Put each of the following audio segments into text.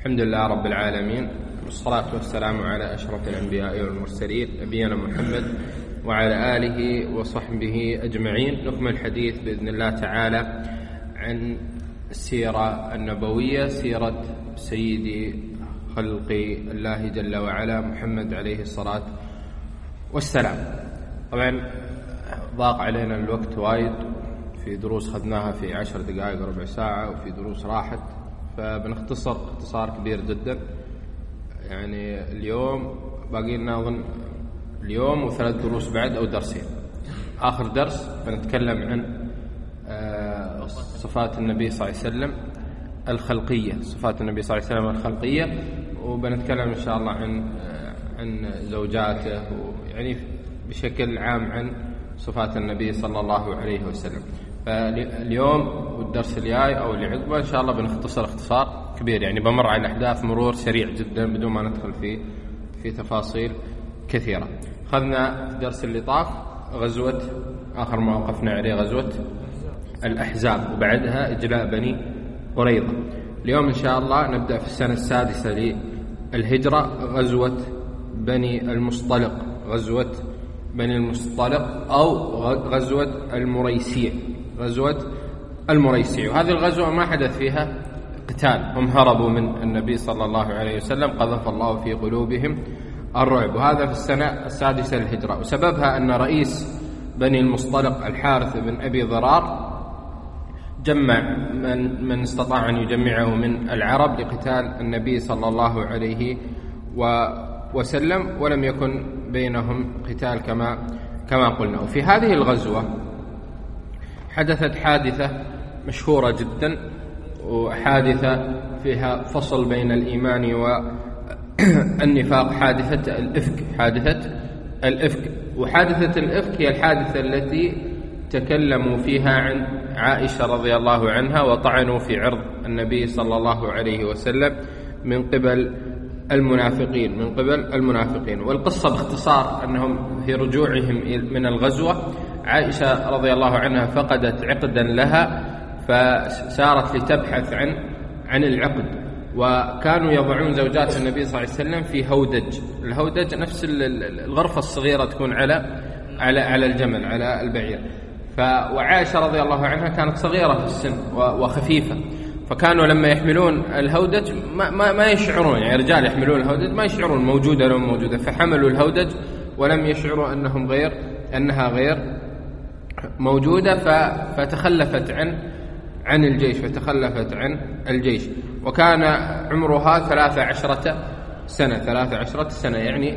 الحمد لله رب العالمين، والصلاة والسلام على أشرف الأنبياء والمرسلين نبينا محمد وعلى آله وصحبه أجمعين. نكمل الحديث بإذن الله تعالى عن السيرة النبوية، سيرة سيد خلق الله جل وعلا محمد عليه الصلاة والسلام. طبعا ضاق علينا الوقت وايد، في دروس خذناها في 10 دقائق ربع ساعة، وفي دروس راحت، فبنختصر اختصار كبير جدا. يعني اليوم باقي لنا أظن اليوم و3 دروس بعد أو درسين. آخر درس بنتكلم عن صفات النبي صلى الله عليه وسلم الخلقية، صفات النبي صلى الله عليه وسلم الخلقية، وبنتكلم إن شاء الله عن زوجاته، ويعني بشكل عام عن صفات النبي صلى الله عليه وسلم. فاليوم والدرس الجاي أو اللي عقبه إن شاء الله بنختصر اختصار كبير، يعني بمر على الأحداث مرور سريع جدا بدون ما ندخل في تفاصيل كثيرة. خذنا في الدرس اللي طاف غزوة، آخر ما وقفنا عليه غزوة الأحزاب، وبعدها إجلاء بني قريظة. اليوم إن شاء الله نبدأ في السنة السادسة للهجرة، غزوة بني المصطلق، غزوة بني المصطلق أو غزوة المريسيع، غزوة المريسيع. وهذه الغزوة ما حدث فيها قتال، هم هربوا من النبي صلى الله عليه وسلم، قذف الله في قلوبهم الرعب، وهذا في السنة السادسة للهجرة. وسببها أن رئيس بني المصطلق الحارث بن أبي ضرار جمع من استطاع أن يجمعه من العرب لقتال النبي صلى الله عليه وسلم، ولم يكن بينهم قتال كما قلنا. وفي هذه الغزوة حدثت حادثة مشهورة جدا، وحادثة فيها فصل بين الإيمان والنفاق، حادثة الإفك. وحادثة الإفك هي الحادثة التي تكلموا فيها عن عائشة رضي الله عنها، وطعنوا في عرض النبي صلى الله عليه وسلم من قبل المنافقين. والقصة باختصار أنهم في رجوعهم من الغزوة عائشة رضي الله عنها فقدت عقدا لها، فسارت لتبحث عن العقد، وكانوا يضعون زوجات النبي صلى الله عليه وسلم في هودج. الهودج نفس الغرفة الصغيرة تكون على الجمل، على البعير. وعائشة رضي الله عنها كانت صغيرة في السن وخفيفة، فكانوا لما يحملون الهودج ما يشعرون، يعني رجال يحملون الهودج ما يشعرون موجودة لهم موجودة، فحملوا الهودج ولم يشعروا أنها غير موجودة، فتخلفت عن الجيش. وكان عمرها 13 سنة، يعني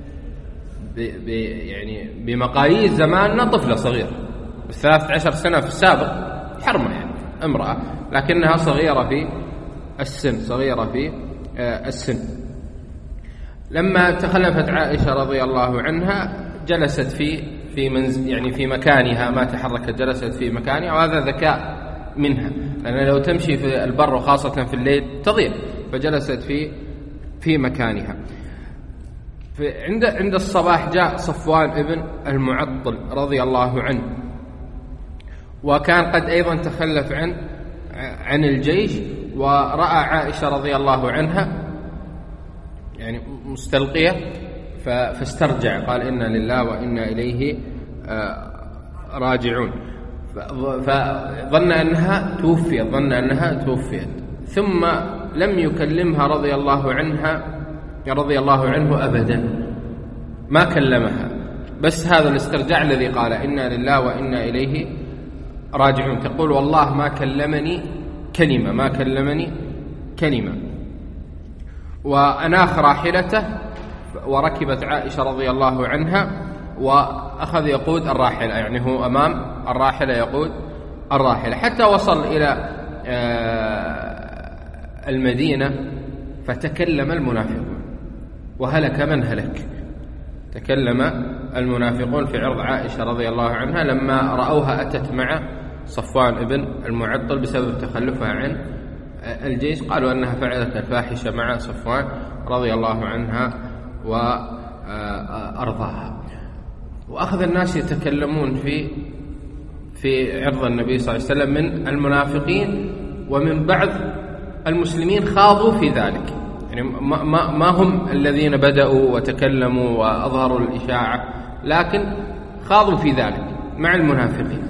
بمقاييس زماننا طفلة صغيرة. 13 سنة في السابق حرمة، يعني امرأة، لكنها صغيرة في السن. لما تخلفت عائشة رضي الله عنها جلست في مكانها، ما تحركت، جلست في مكانها، وهذا ذكاء منها، لأن لو تمشي في البر وخاصة في الليل تضيع، فجلست في مكانها. عند الصباح جاء صفوان ابن المعطل رضي الله عنه، وكان قد أيضا تخلف عن الجيش، ورأى عائشة رضي الله عنها يعني مستلقية، فاسترجع، قال إنا لله وإنا إليه راجعون، فظن أنها توفيت، ثم لم يكلمها رضي الله عنه أبدا، ما كلمها، بس هذا الاسترجاع الذي قال إنا لله وإنا إليه راجعون. تقول والله ما كلمني كلمة. وأناخ راحلته، وركبت عائشة رضي الله عنها، وأخذ يقود الراحلة، يعني هو أمام الراحلة يقود الراحلة، حتى وصل إلى المدينة، فتكلم المنافقون، وهلك من هلك. تكلم المنافقون في عرض عائشة رضي الله عنها لما رأوها أتت مع صفوان ابن المعطل بسبب تخلفها عن الجيش، قالوا أنها فعلت الفاحشة مع صفوان رضي الله عنها وأرضاها. وأخذ الناس يتكلمون في عرض النبي صلى الله عليه وسلم من المنافقين، ومن بعض المسلمين خاضوا في ذلك، يعني ما هم الذين بدأوا وتكلموا وأظهروا الإشاعة، لكن خاضوا في ذلك مع المنافقين.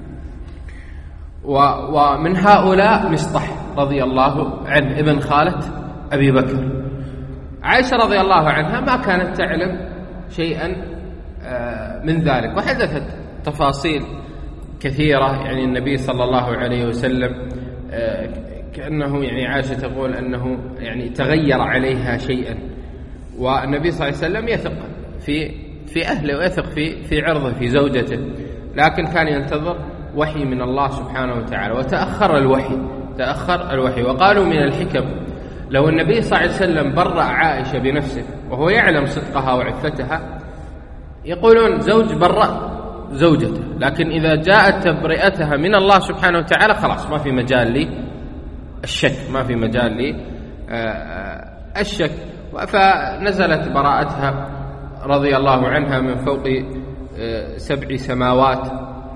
ومن هؤلاء مصطح رضي الله عنه ابن خالة أبي بكر. عائشة رضي الله عنها ما كانت تعلم شيئا من ذلك، وحدثت تفاصيل كثيرة. يعني النبي صلى الله عليه وسلم كأنه يعني عائشة تقول أنه يعني تغير عليها شيئا، والنبي صلى الله عليه وسلم يثق في أهله ويثق في عرضه في زوجته، لكن كان ينتظر وحي من الله سبحانه وتعالى، وتأخر الوحي. وقالوا من الحكم لو النبي صلى الله عليه وسلم برأ عائشة بنفسه وهو يعلم صدقها وعفتها، يقولون زوج برأ زوجته، لكن إذا جاءت تبرئتها من الله سبحانه وتعالى خلاص ما في مجال لي الشك، ما في مجال لي الشك. فنزلت براءتها رضي الله عنها من فوق 7 سماوات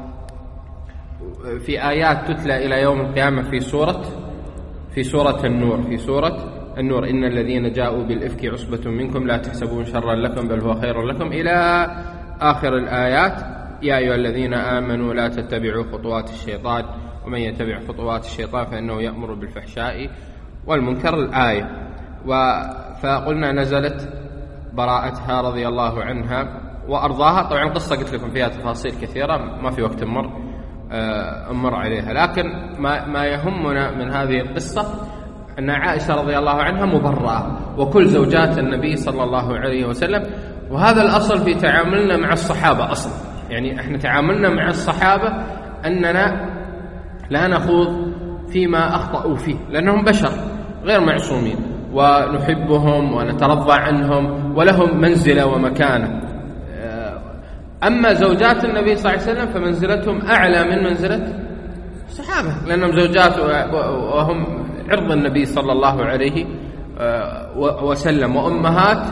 في آيات تتلى إلى يوم القيامة في سورة النور إن الذين جاءوا بالإفك عصبة منكم لا تحسبون شرا لكم بل هو خير لكم إلى آخر الآيات. يا أيها الذين آمنوا لا تتبعوا خطوات الشيطان ومن يتبع خطوات الشيطان فإنه يأمر بالفحشاء والمنكر الآية. فقلنا نزلت براءتها رضي الله عنها وأرضاها. طبعا القصة قلت لكم فيها تفاصيل كثيرة ما في وقت أمر عليها، لكن ما يهمنا من هذه القصة أن عائشة رضي الله عنها مبرأة وكل زوجات النبي صلى الله عليه وسلم. وهذا الأصل في تعاملنا مع الصحابة أصلا، يعني احنا تعاملنا مع الصحابة أننا لا نخوض فيما أخطأوا فيه، لأنهم بشر غير معصومين ونحبهم ونترضى عنهم ولهم منزلة ومكانة. أما زوجات النبي صلى الله عليه وسلم فمنزلتهم أعلى من منزلة الصحابة، لأنهم زوجات وهم عرض النبي صلى الله عليه وسلم وأمهات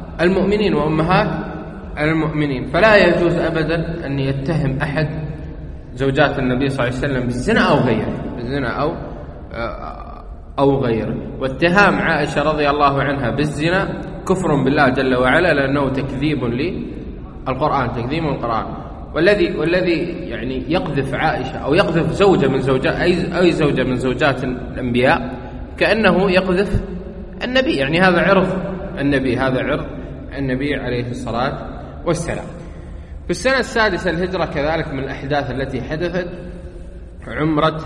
المؤمنين. فلا يجوز أبدا أن يتهم أحد زوجات النبي صلى الله عليه وسلم بالزنا أو غيره. واتهام عائشة رضي الله عنها بالزنا كفر بالله جل وعلا، لأنه تكذيب للقرآن، تكذيب القرآن. والذي يعني يقذف عائشة أو يقذف زوجة من زوجات أي زوجة من زوجات الأنبياء كأنه يقذف النبي، يعني هذا عرض النبي عليه الصلاة والسلام. في السنة 6 الهجرة كذلك من الأحداث التي حدثت عمرة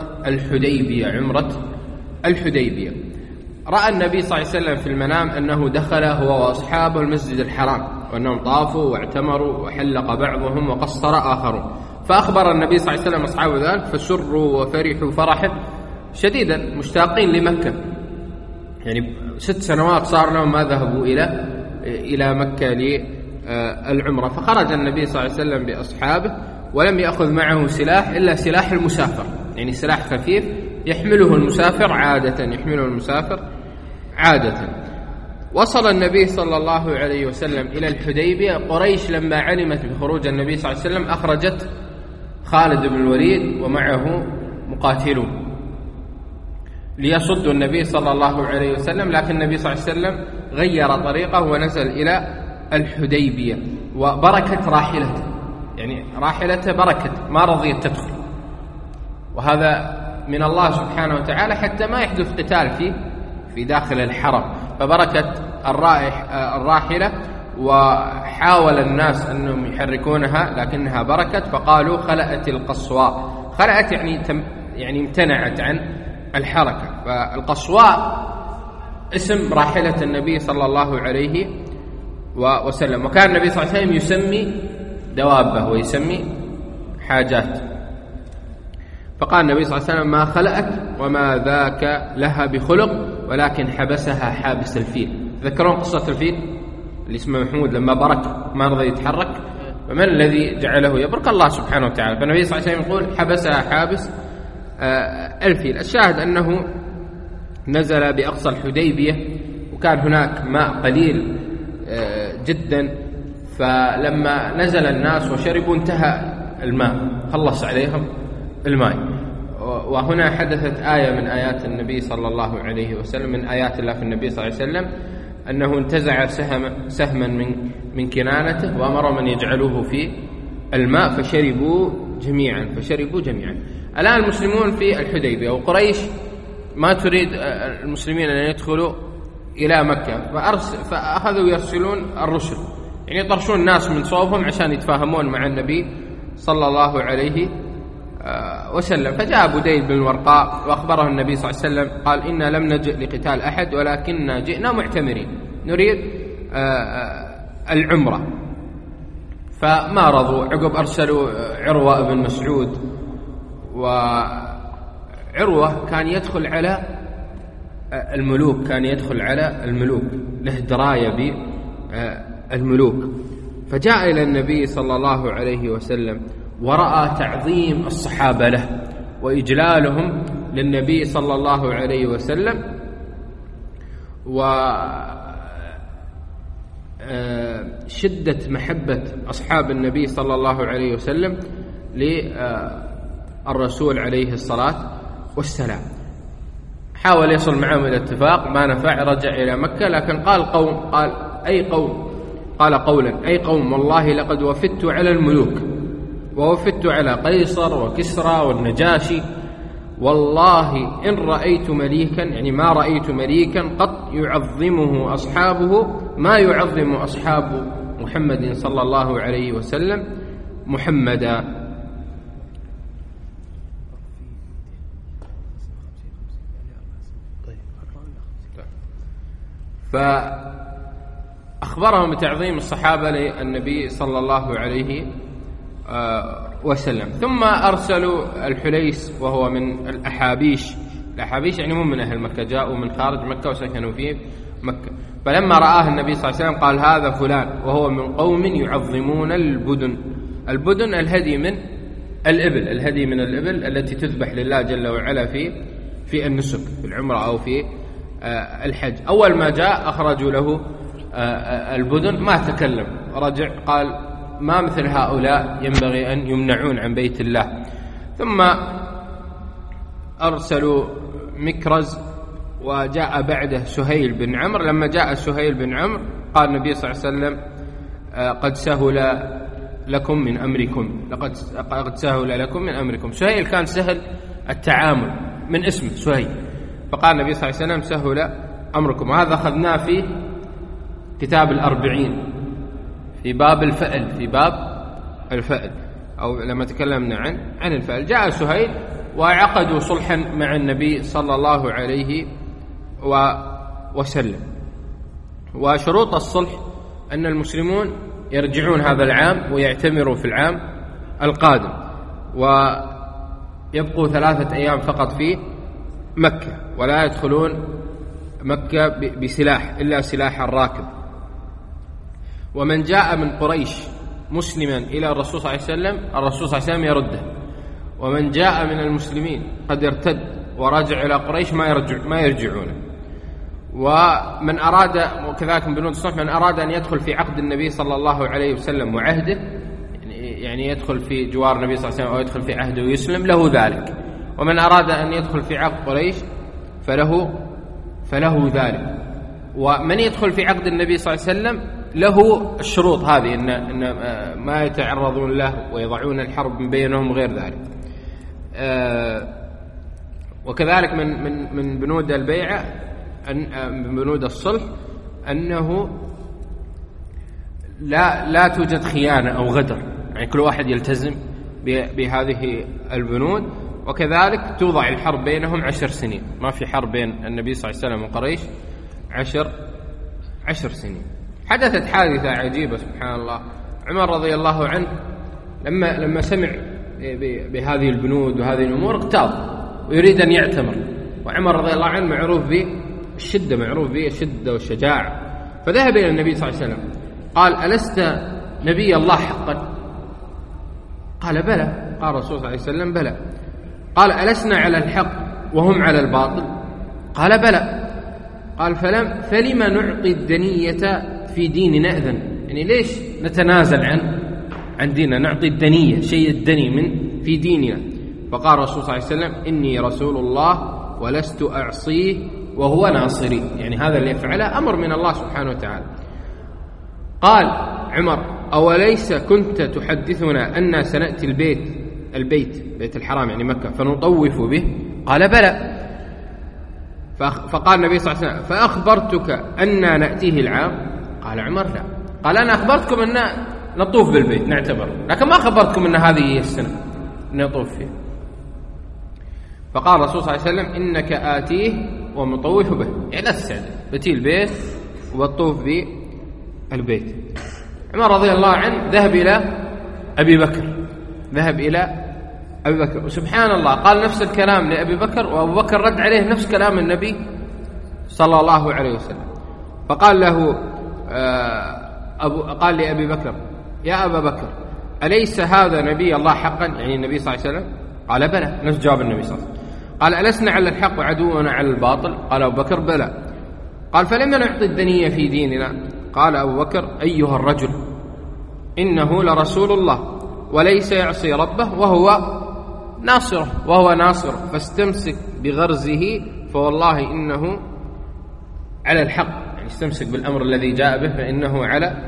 الحديبية. رأى النبي صلى الله عليه وسلم في المنام أنه دخل هو وأصحابه المسجد الحرام، وأنهم طافوا واعتمروا وحلق بعضهم وقصر آخرون. فأخبر النبي صلى الله عليه وسلم أصحابه ذلك فسروا وفرحوا فرحا شديدا مشتاقين لمكة، يعني 6 سنوات صار لهم ما ذهبوا إلى مكة للعمرة. فخرج النبي صلى الله عليه وسلم بأصحابه ولم يأخذ معه سلاح إلا سلاح المسافر، يعني سلاح خفيف يحمله المسافر عادة. وصل النبي صلى الله عليه وسلم إلى الحديبية. قريش لما علمت بخروج النبي صلى الله عليه وسلم أخرجت خالد بن الوليد ومعه مقاتلون ليصدوا النبي صلى الله عليه وسلم، لكن النبي صلى الله عليه وسلم غير طريقه ونزل إلى الحديبية. وبركت راحلته، يعني راحلته بركت ما رضيت تدخل، وهذا من الله سبحانه وتعالى حتى ما يحدث قتال في داخل الحرم. فبركت الراحلة وحاول الناس أنهم يحركونها لكنها بركت، فقالوا خلأت القصواء. خلأت يعني امتنعت عن الحركة. فالقصواء اسم راحلة النبي صلى الله عليه وسلم، وكان النبي صلى الله عليه وسلم يسمي دوابه ويسمي حاجات. فقال النبي صلى الله عليه وسلم ما خلأت وما ذاك لها بخلق ولكن حبسها حابس الفيل. تذكرون قصة الفيل اللي اسمه محمود لما برك ما رضي يتحرك، فمن الذي جعله يبرك؟ الله سبحانه وتعالى. فالنبي صلى الله عليه وسلم يقول حبسها حابس الفيل. الشاهد أنه نزل بأقصى الحديبية وكان هناك ماء قليل جدا، فلما نزل الناس وشربوا انتهى الماء، خلص عليهم الماء. وهنا حدثت آية من آيات النبي صلى الله عليه وسلم، من آيات الله في النبي صلى الله عليه وسلم، أنه انتزع سهما من كنانته وأمر من يجعلوه في الماء فشربوا جميعا. الآن المسلمون في الحديبية وقريش ما تريد المسلمين أن يدخلوا إلى مكة، فأخذوا يرسلون الرسل، يعني يطرشون الناس من صوبهم عشان يتفاهمون مع النبي صلى الله عليه وسلم. فجاء بديل بن الورقاء وأخبره النبي صلى الله عليه وسلم، قال: إنا لم نجئ لقتال أحد ولكننا جئنا معتمرين، نريد العمرة. فما رضوا. عقب أرسلوا عروة بن مسعود، وعروة كان يدخل على الملوك، له دراية بالملوك. فجاء إلى النبي صلى الله عليه وسلم ورأى تعظيم الصحابة له وإجلالهم للنبي صلى الله عليه وسلم، وشدة محبة أصحاب النبي صلى الله عليه وسلم للرسول عليه الصلاة والسلام. حاول يصل معهم إلى اتفاق، ما نفع، رجع إلى مكة. لكن قال أي قوم؟ قال قولا: أي قوم والله لقد وفدت على الملوك، ووفدت على قيصر وكسرى والنجاشي، والله إن رأيت مليكا، يعني ما رأيت مليكا قط يعظمه أصحابه ما يعظم أصحاب محمد صلى الله عليه وسلم محمدا. فأخبرهم بتعظيم الصحابة للنبي صلى الله عليه وسلم. ثم أرسلوا الحليس وهو من الأحابيش يعني مو من أهل مكة، جاءوا من خارج مكة وسكنوا في مكة. فلما رآه النبي صلى الله عليه وسلم قال: هذا فلان، وهو من قوم يعظمون البدن الهدي من الإبل التي تذبح لله جل وعلا في النسك، في العمرة أو في الحج. أول ما جاء أخرجوا له البدن، ما تكلم، رجع قال: ما مثل هؤلاء ينبغي أن يمنعون عن بيت الله. ثم أرسلوا مكرز، وجاء بعده سهيل بن عمرو. لما جاء سهيل بن عمرو قال النبي صلى الله عليه وسلم: قد سهل لكم من أمركم، قد سهل لكم من أمركم. سهيل كان سهل التعامل من اسمه سهيل، فقال النبي صلى الله عليه وسلم: سهل أمركم. وهذا أخذناه في كتاب الأربعين في باب الفأل، أو لما تكلمنا عن الفأل. جاء سهيل وعقدوا صلحا مع النبي صلى الله عليه وسلم. وشروط الصلح أن المسلمون يرجعون هذا العام ويعتمروا في العام القادم، ويبقوا 3 أيام فقط في مكة، ولا يدخلون مكة بسلاح إلا سلاح الراكب. ومن جاء من قريش مسلما إلى الرسول صلى الله عليه وسلم، الرسول صلى الله عليه وسلم يرده. ومن جاء من المسلمين قد ارتد ورجع إلى قريش ما يرجعون. ومن أراد، وكذلك من بنود الصلح، من أراد أن يدخل في عقد النبي صلى الله عليه وسلم وعهده، يعني يدخل في جوار النبي صلى الله عليه وسلم أو يدخل في عهده ويسلم، له ذلك. ومن أراد أن يدخل في عقد قريش فله ذلك. ومن يدخل في عقد النبي صلى الله عليه وسلم له الشروط هذه، إن ما يتعرضون له ويضعون الحرب من بينهم غير ذلك. وكذلك من بنود البيعة، من بنود الصلح، أنه لا توجد خيانة أو غدر، يعني كل واحد يلتزم بهذه البنود. وكذلك توضع الحرب بينهم 10 سنين، ما في حرب بين النبي صلى الله عليه وسلم وقريش 10 سنين. حدثت حادثة عجيبة سبحان الله. عمر رضي الله عنه لما سمع بهذه البنود وهذه الأمور اقتاض ويريد أن يعتمر. وعمر رضي الله عنه معروف بالشدة والشجاعة. فذهب إلى النبي صلى الله عليه وسلم قال: ألست نبي الله حقا؟ قال: بلى. قال الرسول صلى الله عليه وسلم: بلى. قال: ألسنا على الحق وهم على الباطل؟ قال: بلى. قال: فلما نعطي الدنية في ديننا إذن؟ يعني ليش نتنازل عن ديننا، نعطي الدنية، شيء الدني في ديننا؟ فقال الرسول صلى الله عليه وسلم: إني رسول الله ولست أعصيه وهو ناصري، يعني هذا اللي يفعله أمر من الله سبحانه وتعالى. قال عمر: أوليس كنت تحدثنا أن سنأتي بيت الحرام يعني مكة فنطوف به؟ قال: بلى. فقال النبي صلى الله عليه وسلم: فأخبرتك أن نأتيه العام؟ قال عمر: لا. قال: أنا أخبرتكم أن نطوف بالبيت نعتبر، لكن ما أخبرتكم أن هذه هي السنة نطوف فيها. فقال الرسول صلى الله عليه وسلم: إنك آتيه ومطوف به، يعني لا تستعجل، بتي البيت وبطوف بالبيت. عمر رضي الله عنه ذهب إلى أبي بكر، وسبحان الله قال نفس الكلام لأبي بكر، وأبو بكر رد عليه نفس كلام النبي صلى الله عليه وسلم. فقال له قال لأبي بكر: يا أبا بكر، أليس هذا نبي الله حقا؟ يعني النبي صلى الله عليه وسلم. قال: بلى. نفس جواب النبي صلى الله عليه وسلم. قال: ألسنا على الحق وعدونا على الباطل؟ قال أبو بكر: بلى. قال: فلما نعطي الدنيا في ديننا؟ قال أبو بكر: أيها الرجل، إنه لرسول الله وليس يعصي ربه وهو ناصره، فاستمسك بغرزه فوالله إنه على الحق، يعني استمسك بالأمر الذي جاء به فإنه على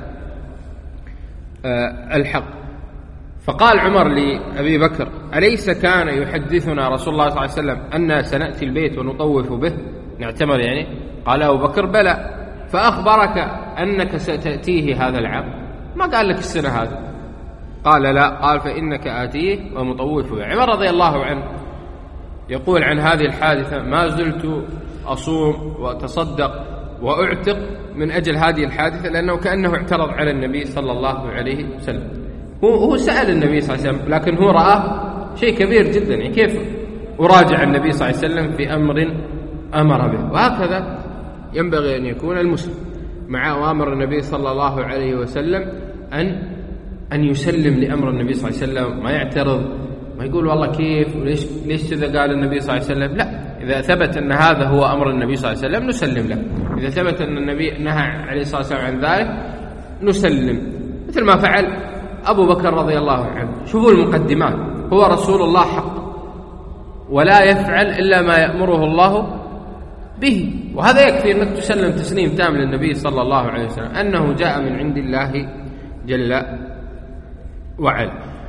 الحق. فقال عمر لأبي بكر: أليس كان يحدثنا رسول الله صلى الله عليه وسلم أن سنأتي البيت ونطوف به نعتمر يعني؟ قال أبو بكر: بلى. فأخبرك أنك ستأتيه هذا العام؟ ما قال لك السنة هذه؟ قال: لا. قال: فإنك آتيه ومطوف به. عمر رضي الله عنه يقول عن هذه الحادثة: ما زلت أصوم وأتصدق وأعتق من أجل هذه الحادثة، لأنه كأنه اعترض على النبي صلى الله عليه وسلم. هو سأل النبي صلى الله عليه وسلم، لكن هو رأى شيء كبير جدا، يعني كيف أراجع النبي صلى الله عليه وسلم في أمر أمر به؟ وهكذا ينبغي أن يكون المسلم مع أوامر النبي صلى الله عليه وسلم، أن يسلم لأمر النبي صلى الله عليه وسلم، ما يعترض، ما يقول والله كيف وليش كذا قال النبي صلى الله عليه وسلم. لا، إذا ثبت أن هذا هو أمر النبي صلى الله عليه وسلم نسلم له، إذا ثبت أن النبي نهى عليه الصلاة والسلام عن ذلك نسلم، مثل ما فعل أبو بكر رضي الله عنه. شوفوا المقدمات، هو رسول الله حق ولا يفعل إلا ما يأمره الله به، وهذا يكفي أنك تسلم تسليم تام للنبي صلى الله عليه وسلم أنه جاء من عند الله جل وعلا.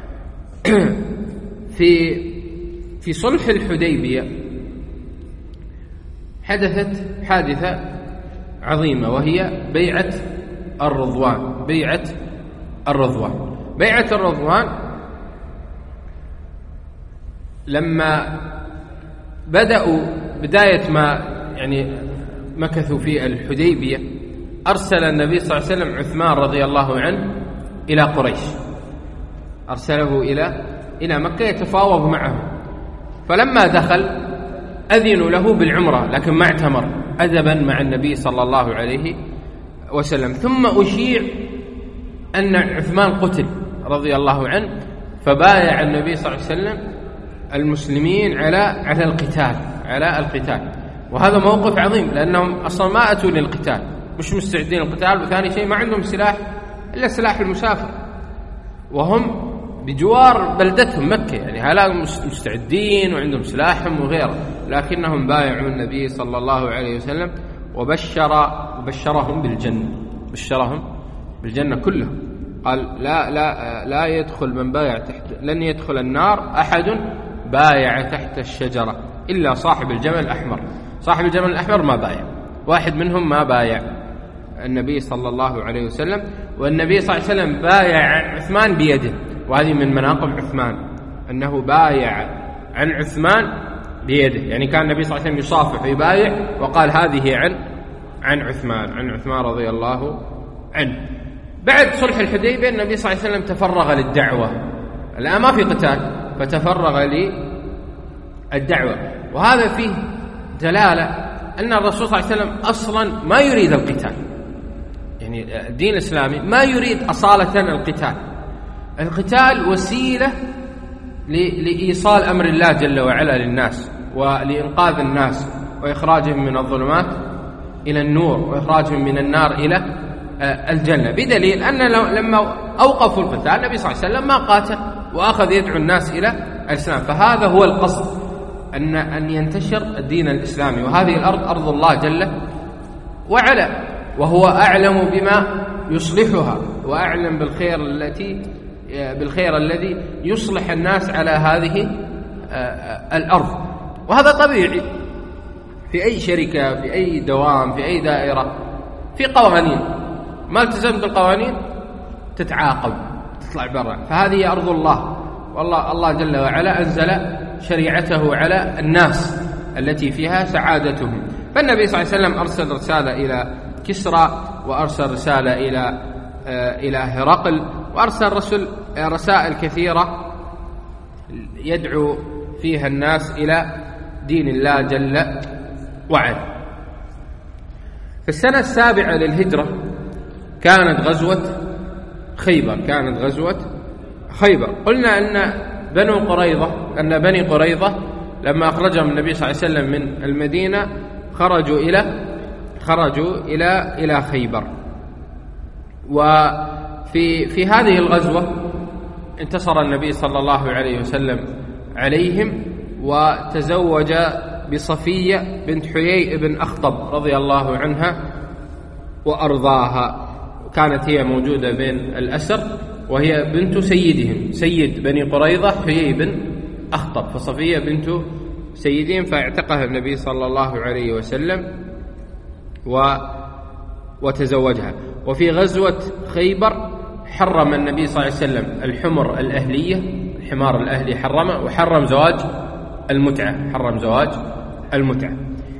في صلح الحديبية حدثت حادثة عظيمة، وهي بيعة الرضوان. بيعة الرضوان لما بدأوا بداية ما يعني مكثوا في الحديبية، أرسل النبي صلى الله عليه وسلم عثمان رضي الله عنه إلى قريش، أرسله إلى مكة يتفاوض معه. فلما دخل أذنوا له بالعمرة لكن ما اعتمر، أدبا مع النبي صلى الله عليه وسلم. ثم أشيع أن عثمان قتل رضي الله عنه، فبايع النبي صلى الله عليه وسلم المسلمين على القتال، وهذا موقف عظيم، لأنهم أصلا ما أتوا للقتال، مش مستعدين للقتال، وثاني شيء ما عندهم سلاح إلا سلاح المسافر، وهم بجوار بلدتهم مكة، يعني هؤلاء مستعدين وعندهم سلاحهم وغيره، لكنهم بايعوا النبي صلى الله عليه وسلم وبشرهم بالجنة كلهم. قال: لا يدخل من بايع لن يدخل النار أحد بايع تحت الشجرة إلا صاحب الجمل الأحمر. صاحب الجمل الأحمر ما بايع، واحد منهم ما بايع النبي صلى الله عليه وسلم. والنبي صلى الله عليه وسلم بايع عثمان بيده، وهذه من مناقب عثمان أنه بايع عن عثمان بيده، يعني كان النبي صلى الله عليه وسلم يصافح ويبايع، وقال هذه عن عثمان رضي الله عنه. بعد صلح الحديبية النبي صلى الله عليه وسلم تفرغ للدعوة، الآن ما في قتال، فتفرغ للدعوة، وهذا فيه دلالة أن الرسول صلى الله عليه وسلم أصلا ما يريد القتال، يعني الدين الإسلامي ما يريد أصالة القتال وسيلة لإيصال أمر الله جل وعلا للناس، ولإنقاذ الناس وإخراجهم من الظلمات إلى النور، وإخراجهم من النار إلى الجنة، بدليل أن لما أوقفوا القتال النبي صلى الله عليه وسلم ما قاتل، وأخذ يدعو الناس الإسلام. فهذا هو القصد، أن ينتشر الدين الإسلامي، وهذه الأرض أرض الله جل وعلا، وهو أعلم بما يصلحها وأعلم بالخير الذي يصلح الناس على هذه الأرض. وهذا طبيعي في أي شركة، في أي دوام، في أي دائرة، في قوانين، ما التزمت بالقوانين تتعاقب، تطلع برا. فهذه أرض الله، والله الله جل وعلا أنزل شريعته على الناس التي فيها سعادتهم. فالنبي صلى الله عليه وسلم أرسل رسالة إلى كسرى، وأرسل رسالة إلى هرقل، وأرسل رسائل كثيرة يدعو فيها الناس إلى دين الله جل وعلا. في السنة 7 للهجرة كانت غزوة خيبر. قلنا أن بني قريظة لما أخرجهم النبي صلى الله عليه وسلم من المدينة خرجوا إلى خيبر. وفي هذه الغزوة انتصر النبي صلى الله عليه وسلم عليهم، وتزوج بصفية بنت حيي بن أخطب رضي الله عنها وأرضاها، كانت هي موجودة بين الأسر، وهي بنت سيدهم، سيد بني قريظة حيي بن أخطب، فصفية بنت سيدهم، فاعتقها النبي صلى الله عليه وسلم وتزوجها. وفي غزوة خيبر حرم النبي صلى الله عليه وسلم الحمر الأهلية، الحمار الأهلي حرمه، وحرم زواج المتعة.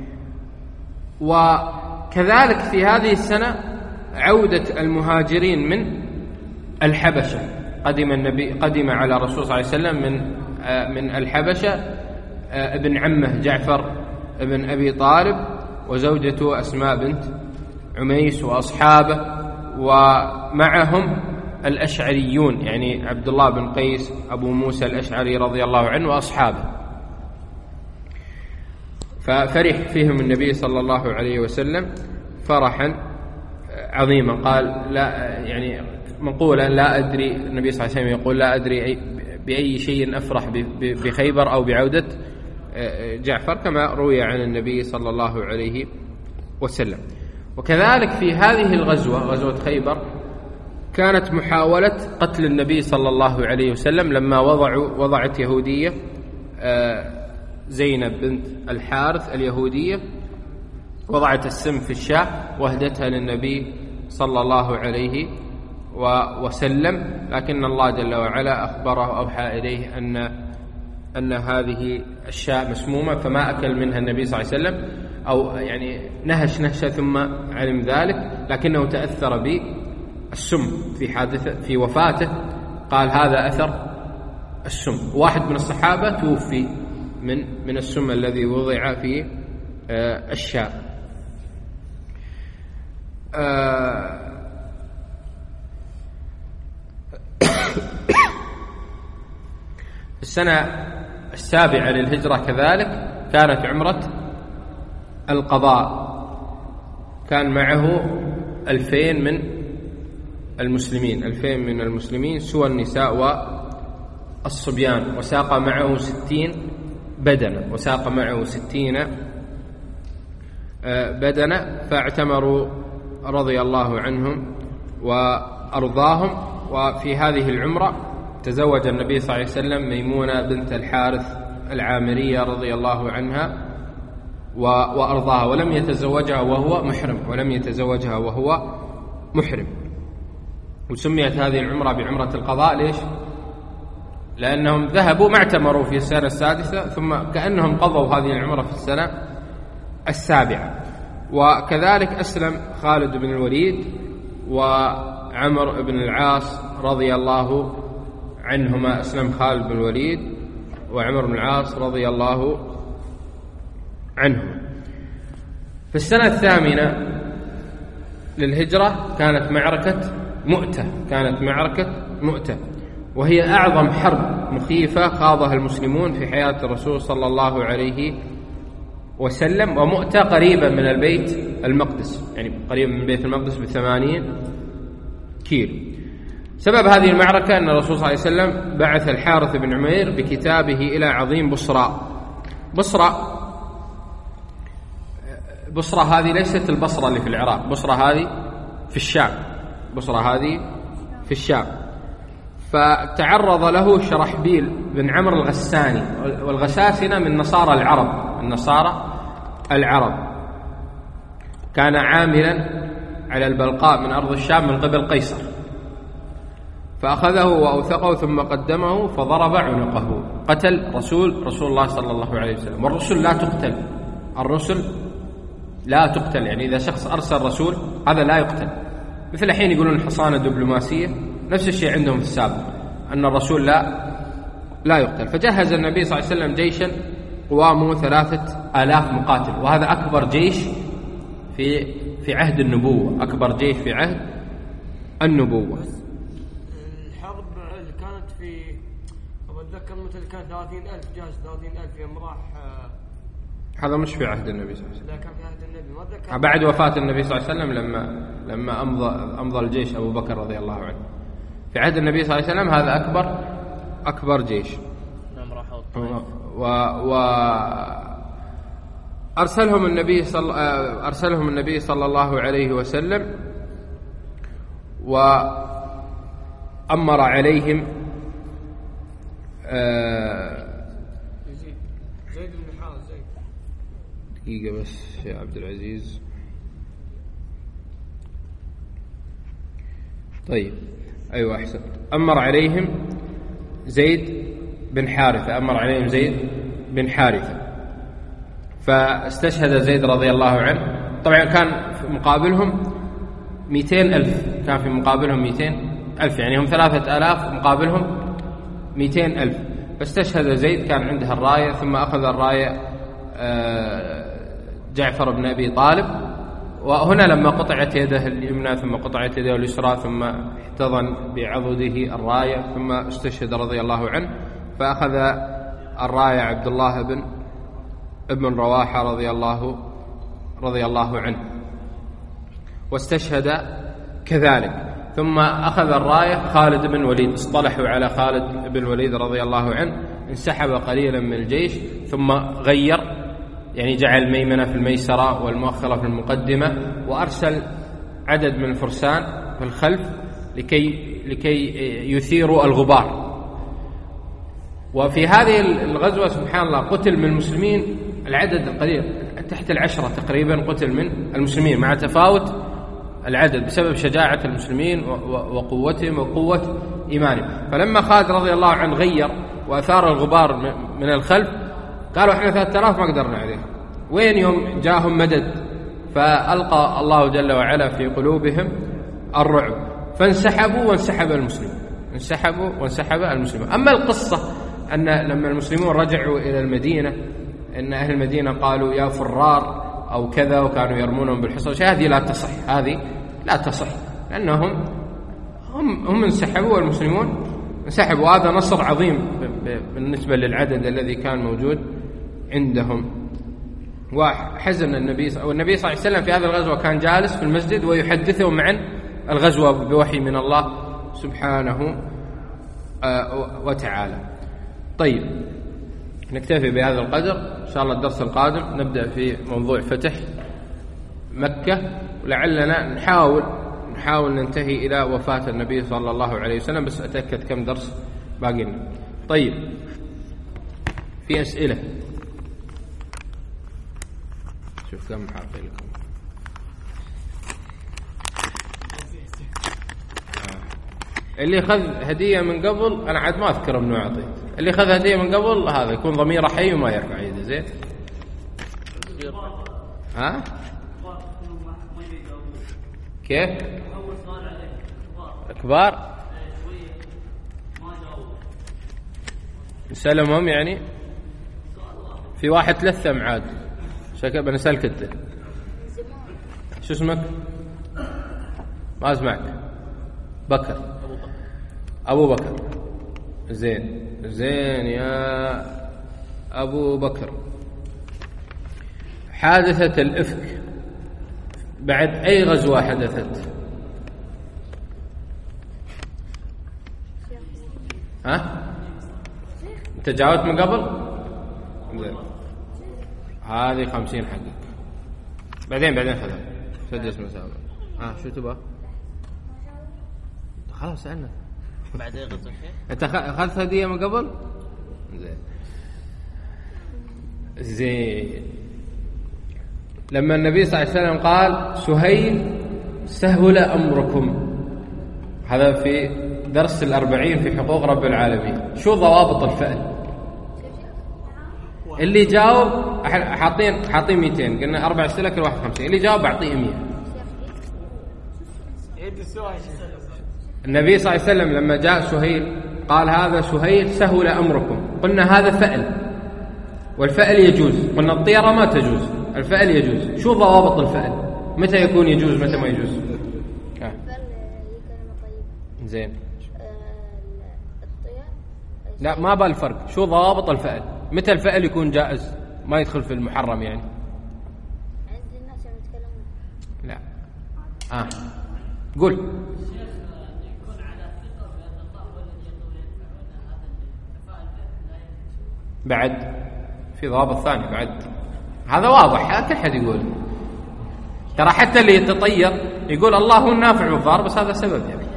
وكذلك في هذه السنة عودة المهاجرين من الحبشة، قدم على الرسول صلى الله عليه وسلم من الحبشة ابن عمه جعفر ابن أبي طالب، وزوجته أسماء بنت عميس وأصحابه، ومعهم الأشعريون، يعني عبد الله بن قيس أبو موسى الأشعري رضي الله عنه وأصحابه. ففرح فيهم النبي صلى الله عليه وسلم فرحا عظيما. قال لا، يعني مقولا لا أدري، النبي صلى الله عليه وسلم يقول لا أدري بأي شيء أفرح بخيبر أو بعودة جعفر، كما روي عن النبي صلى الله عليه وسلم. وكذلك في هذه الغزوة، غزوة خيبر، كانت محاولة قتل النبي صلى الله عليه وسلم لما وضعت يهودية زينب بنت الحارث اليهودية، وضعت السم في الشاة وهدتها للنبي صلى الله عليه وسلم، لكن الله جل وعلا أخبره أوحى إليه أن هذه الشاة مسمومة، فما أكل منها النبي صلى الله عليه وسلم، أو يعني نهش نهشة ثم علم ذلك، لكنه تأثر بالسم في وفاته، قال هذا أثر السم. واحد من الصحابة توفي من السم الذي وضع في الشاة. في السنة 7 للهجرة كذلك كانت عمرة القضاء، كان معه 2000 من المسلمين سوى النساء والصبيان، وساق معه 60 بدنة، فاعتمروا رضي الله عنهم وأرضاهم. وفي هذه العمرة تزوج النبي صلى الله عليه وسلم ميمونة بنت الحارث العامرية رضي الله عنها وأرضاها، ولم يتزوجها وهو محرم. وسميت هذه العمرة بعمرة القضاء. ليش؟ لأنهم ذهبوا ما اعتمروا في السنة 6، ثم كأنهم قضوا هذه العمرة في السنة 7. وكذلك أسلم خالد بن الوليد وعمر بن العاص رضي الله عنهما. أسلم خالد بن الوليد وعمر بن العاص رضي الله عنهما. في السنة 8 للهجرة كانت معركة مؤتة، وهي أعظم حرب مخيفة خاضها المسلمون في حياة الرسول صلى الله عليه وسلم. ومؤتة قريبة من البيت المقدس، يعني قريبة من بيت المقدس ب80 كيلو. سبب هذه المعركة أن الرسول صلى الله عليه وسلم بعث الحارث بن عمير بكتابه إلى عظيم بصرى هذه ليست البصرة اللي في العراق، بصرة هذه في الشام. فتعرض له شرحبيل بن عمرو الغساني، والغساسنة من نصارى العرب، كان عاملا على البلقاء من أرض الشام من قبل قيصر، فأخذه وأوثقه ثم قدمه فضرب عنقه، قتل رسول الله صلى الله عليه وسلم. والرسل لا تقتل، يعني إذا شخص أرسل رسول هذا لا يقتل. مثل الحين يقولون حصانة دبلوماسية، نفس الشيء عندهم في السابق، أن الرسول لا يقتل. فجهز النبي صلى الله عليه وسلم جيشا قوامه 3000 مقاتل، وهذا أكبر جيش في عهد النبوة، أكبر جيش في عهد النبوة. الحرب اللي كانت في أتذكر مثل كان 30,000 جاش، 30,000 يوم راح. هذا مش في عهد النبي صلى الله عليه وسلم، لا كان في عهد النبي، ما أتذكر. بعد وفاة النبي صلى الله عليه وسلم لما أمضى الجيش أبو بكر رضي الله عنه. في عهد النبي صلى الله عليه وسلم هذا أكبر جيش. أرسلهم النبي صلى الله عليه وسلم، وأمر عليهم زيد بن حارث. دقيقة بس يا عبد العزيز. طيب أيوة أحسن. أمر عليهم زيد بن حارثة، فاستشهد زيد رضي الله عنه. طبعا كان في مقابلهم 200,000، كان في مقابلهم 200,000، يعني هم 3000 مقابلهم 200,000. فاستشهد زيد، كان عنده الراية، ثم أخذ الراية جعفر بن أبي طالب. وهنا لما قطعت يده اليمنى ثم قطعت يده اليسرى ثم احتضن بعضده الراية، ثم استشهد رضي الله عنه. فأخذ الراية عبد الله بن رواحة رضي الله عنه، واستشهد كذلك. ثم أخذ الراية خالد بن وليد، اصطلحوا على خالد بن وليد رضي الله عنه، انسحب قليلا من الجيش ثم غير، يعني جعل الميمنة في الميسرة والمؤخرة في المقدمة، وأرسل عدد من الفرسان في الخلف لكي يثيروا الغبار. وفي هذه الغزوة سبحان الله قتل من المسلمين العدد القليل، تحت 10 تقريبا قتل من المسلمين، مع تفاوت العدد بسبب شجاعة المسلمين وقوتهم وقوة إيمانهم. فلما خالد رضي الله عنه غير وأثار الغبار من الخلف، قالوا احنا 3000 ما قدرنا عليه، وين يوم جاءهم مدد، فألقى الله جل وعلا في قلوبهم الرعب، فانسحبوا وانسحب المسلمون. أما القصة أن لما المسلمون رجعوا إلى المدينة أن أهل المدينة قالوا يا فرار أو كذا، وكانوا يرمونهم بالحصى، هذه لا تصح، لأنهم هم انسحبوا والمسلمون انسحبوا. هذا نصر عظيم بالنسبة للعدد الذي كان موجود عندهم. وحزن النبي صلى الله عليه وسلم في هذه الغزوة، كان جالس في المسجد ويحدثهم عن الغزوة بوحي من الله سبحانه وتعالى. طيب نكتفي بهذا القدر، إن شاء الله الدرس القادم نبدأ في موضوع فتح مكة، ولعلنا نحاول ننتهي إلى وفاة النبي صلى الله عليه وسلم، بس أتأكد كم درس باقي لنا. طيب في أسئلة؟ شوف كم حاطين لكم. اللي خذ هدية من قبل أنا عاد ما أذكر منو أعطيت، اللي خذ هدية من قبل هذا يكون ضميره حي وما يرفع يده. زين ها كيف كبار نسلمهم، يعني في واحد 3 معاد شكل بنسألك انت شو اسمك؟ ما اسمعك. بكر، أبو بكر. زين يا أبو بكر. حادثة الإفك بعد أي غزوة حدثت؟ ها انت جاوبت من قبل؟ زين هذه 50 حقك. بعدين خذها سدس مسابقة. شو تبغى؟ خلاص سألنا بعدين غزة انت اخذت هدية من قبل؟ زين لما النبي صلى الله عليه وسلم قال سهيل سهل أمركم، هذا في درس 40 في حقوق رب العالمين. شو ضوابط الفعل؟ اللي جاوب حاطين 200، قلنا 4 أسئلة كل واحد 50، اللي جاوب أعطيه 100. النبي صلى الله عليه وسلم لما جاء سهيل قال هذا سهيل سهل أمركم، قلنا هذا فعل والفعل يجوز، قلنا الطيرة ما تجوز، الفعل يجوز. شو ضوابط الفعل؟ متى يكون يجوز متى ما يجوز؟ زين لا ما بالفرق، شو ضوابط الفعل؟ متى الفعل يكون جائز ما يدخل في المحرم يعني؟ عند الناس يتكلمون. لا قول. يكون على ثقة بأن الله هو الذي يقول ينفعون هذا الفعل لا ينفع. بعد في ضوابط ثانية بعد، هذا واضح كل حد يقول، ترى حتى اللي يتطير يقول الله هو النافع والضار، بس هذا سبب يعني.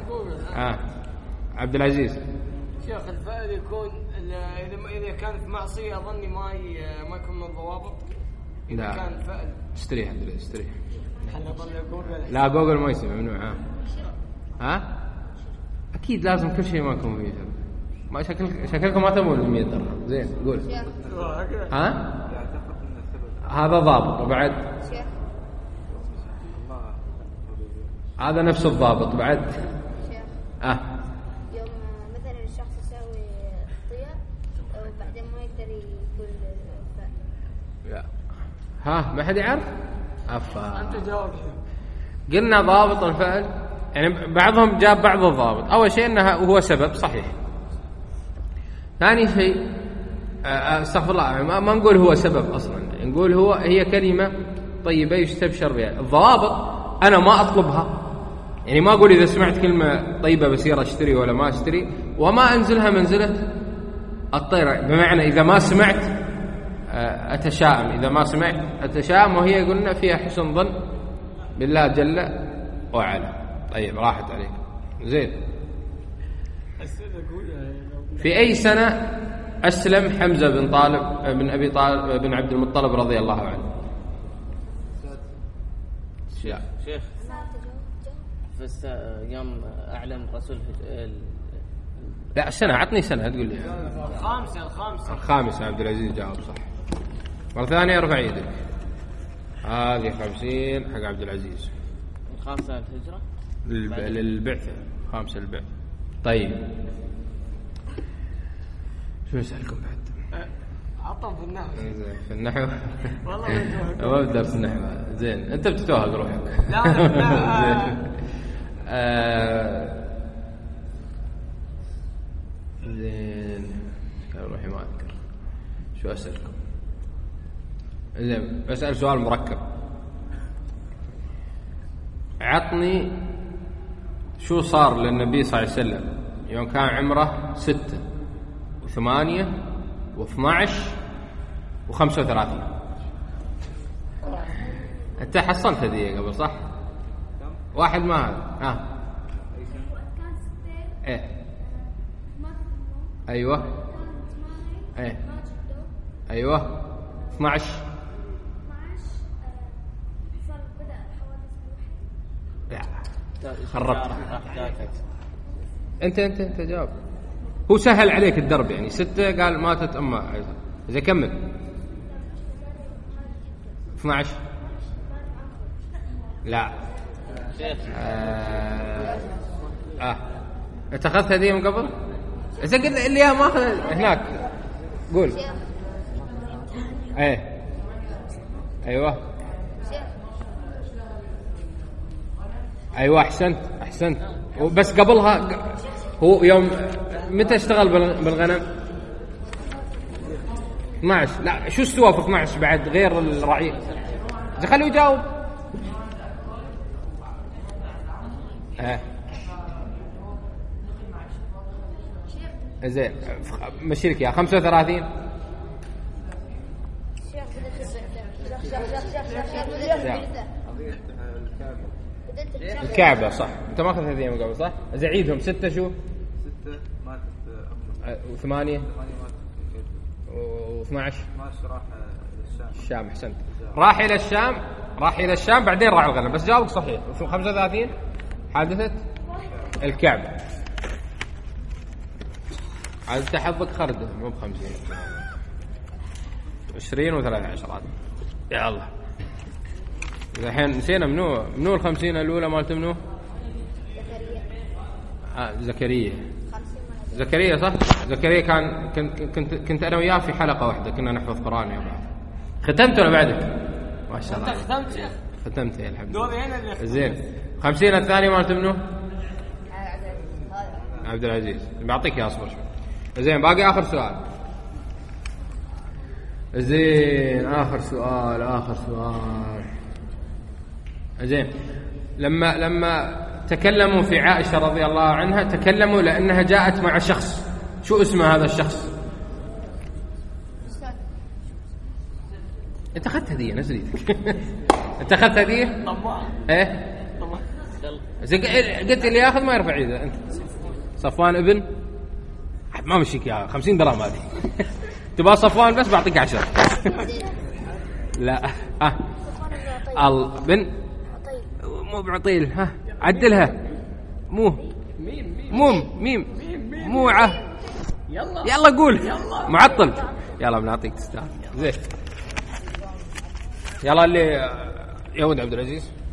عبد العزيز شيخ الفعل يكون إذا كانت معصية أظني ما يكون من الضوابط. إذا كان فعل استريح لا جوجل ما يسمع ممنوع. أكيد لازم كل شيء ما يكون فيه ما شكلكم ما تبون 100 درهم. زين قول. هذا ضابط. وبعد هذا نفس الضابط. بعد يوم مثلا الشخص يسوي خطيئة وبعدين ما يقدر يقول لا ما حد يعرف. أنت جاوب. قلنا ضابط الفعل يعني بعضهم جاب بعض الضابط. أول شيء أنه هو سبب صحيح. ثاني شيء استغفر الله ما نقول هو سبب أصلا، نقول هي كلمة طيبة يستبشر بها. الضوابط أنا ما أطلبها، يعني ما أقول إذا سمعت كلمة طيبة بصير أشتري ولا ما أشتري، وما أنزلها منزلة الطيرة، بمعنى إذا ما سمعت أتشائم، إذا ما سمعت أتشائم، وهي قلنا فيها حسن ظن بالله جل وعلا. طيب راحت عليك. زين في أي سنة أسلم حمزة بن أبي طالب بن عبد المطلب رضي الله عنه؟ شيخ يوم أعلن رسول لا السنة، عطني سنة تقول لي. الخامسة. عبد العزيز جاوب صح. مرة ثانية ارفع يدك. هذه 50 حق عبد العزيز. الخامسة الهجرة للبعثة، 5 للبعثة. طيب شو نسألكم بعد؟ عطهم في النحو والله ما بدرس النحو. زين انت بتتوهق روحك. لا زين روحي ما اذكر شو اسالكم. زين بسال سؤال مركب. عطني شو صار للنبي صلى الله عليه وسلم يوم كان عمره 6 و8 و12 و35. انت حصلت هذه قبل صح؟ واحد ما هذا ايه ايوه ايه ايوه 12 خربتها. انت جاوب. هو سهل عليك الدرب يعني 6 قال ماتت امه. اذا كمل 12 لا انت اخذت هذه من قبل؟ اذا قلت اللي ما اخذ هناك قول. ايه ايوه احسنت بس قبلها هو يوم متى اشتغل بالغنم؟ 12. لا شو استوى في 12 بعد غير الرعي؟ اذا خليه يجاوب. زين مشي لك يا 35. الكعبة صح. انت ما اخذت هذه من قبل صح؟ زعيدهم 6 شو؟ 6 ماتت و8 و12 راح للشام. الشام. احسنت. راح الى الشام بعدين راح الغنم. بس جاوبك صحيح. 35 حادثة الكعبة. عاد حظك خرده مو ب50. 20 و13 هذا. يا الله. الحين نسينا منو ال50 الاولى مالت منو؟ زكريا صح. زكريا كنت انا وياه في حلقه واحده كنا نحفظ قران يا بعض. ختمت ولا بعدك؟ ما شاء الله. ختمت يا الحمد لله. زين 50 الثانيه مالت منو؟ عبد العزيز. بعطيك يا اصبر شوي. زين باقي اخر سؤال. زين اخر سؤال. زين لما تكلموا في عائشة رضي الله عنها تكلموا لأنها جاءت مع شخص. شو اسمه هذا الشخص؟ انت اخذت هدية نزليتك. انت اخذت هدية؟ ايه قلت اللي ياخذ ما يرفع ايده. انت صفوان ابن ما مشيك يا 50 درهم هذه. تبغى صفوان بس بعطيك 10. لا بن مو بعطيل. ها عدلها. ميم موعة. يلا قول معطل. يلا بنعطيك تستاهل. زين يلا اللي يا ولد عبد العزيز.